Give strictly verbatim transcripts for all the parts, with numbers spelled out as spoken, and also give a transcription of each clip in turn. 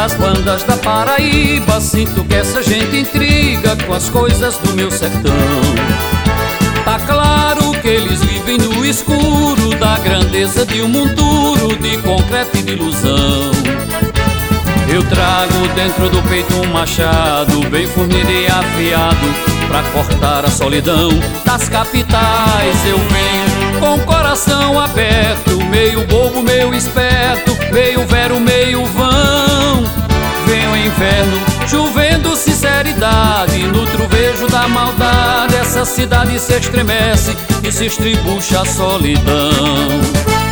das bandas da Paraíba, sinto que essa gente intriga com as coisas do meu sertão. Tá claro que eles vivem no escuro da grandeza de um monturo de concreto e de ilusão. Eu trago dentro do peito um machado bem fornido e afiado pra cortar a solidão das capitais. Eu venho com o coração aberto, meio bobo, meio esperto, meio vero, meio vão. Vem o inverno chovendo sinceridade, no trovejo da maldade essa cidade se estremece e se estribucha a solidão.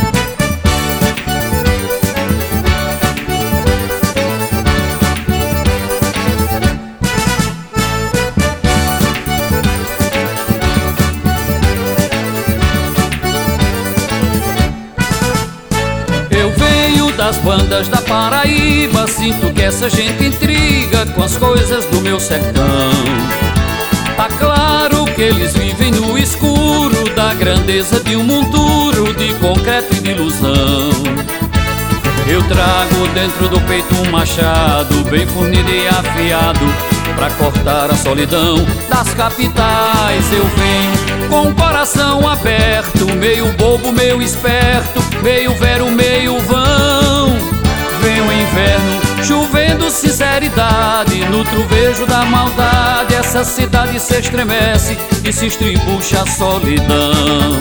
Das bandas da Paraíba, sinto que essa gente intriga com as coisas do meu sertão. Tá claro que eles vivem no escuro da grandeza de um monturo de concreto e de ilusão. Eu trago dentro do peito um machado bem fornido e afiado pra cortar a solidão das capitais. Eu venho com o coração aberto, meio bobo, meio esperto, meio vero, meio vão. Vem o inverno chovendo sinceridade, no trovejo da maldade essa cidade se estremece e se estribucha a solidão.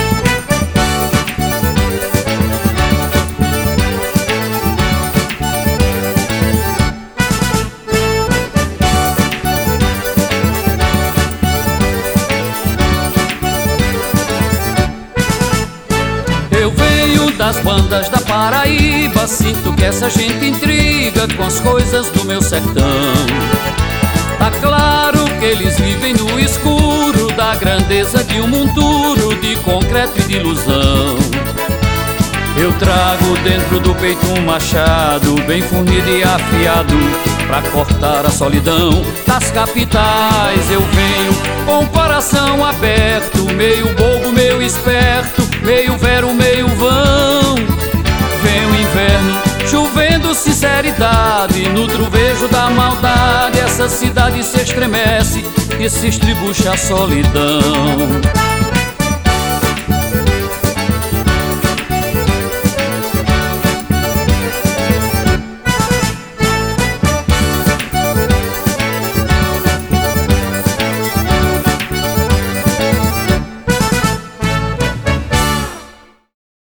Das bandas da Paraíba, sinto que essa gente intriga com as coisas do meu sertão. Tá claro que eles vivem no escuro da grandeza de um monturo de concreto e de ilusão. Eu trago dentro do peito um machado bem fornido e afiado pra cortar a solidão das capitais. Eu venho com o coração aberto, meio bobo, meio esperto, meio vero, meio vão. Vem o inverno chovendo sinceridade, no trovejo da maldade essa cidade se estremece e se estribucha a solidão.